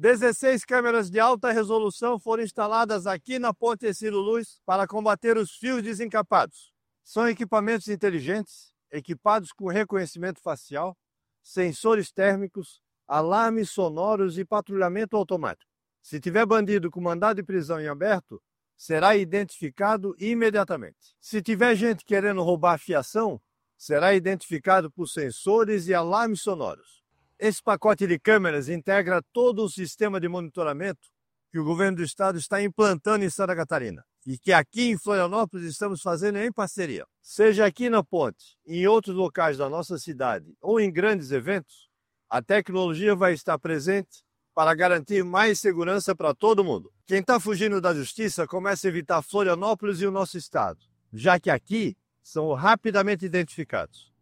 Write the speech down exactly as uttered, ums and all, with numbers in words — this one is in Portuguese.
dezesseis câmeras de alta resolução foram instaladas aqui na Ponte Hercílio Luz para combater os fios desencapados. São equipamentos inteligentes, equipados com reconhecimento facial, sensores térmicos, alarmes sonoros e patrulhamento automático. Se tiver bandido com mandado de prisão em aberto, será identificado imediatamente. Se tiver gente querendo roubar a fiação, será identificado por sensores e alarmes sonoros. Esse pacote de câmeras integra todo o sistema de monitoramento que o governo do estado está implantando em Santa Catarina e que aqui em Florianópolis estamos fazendo em parceria. Seja aqui na ponte, em outros locais da nossa cidade ou em grandes eventos, a tecnologia vai estar presente para garantir mais segurança para todo mundo. Quem está fugindo da justiça começa a evitar Florianópolis e o nosso estado, já que aqui são rapidamente identificados.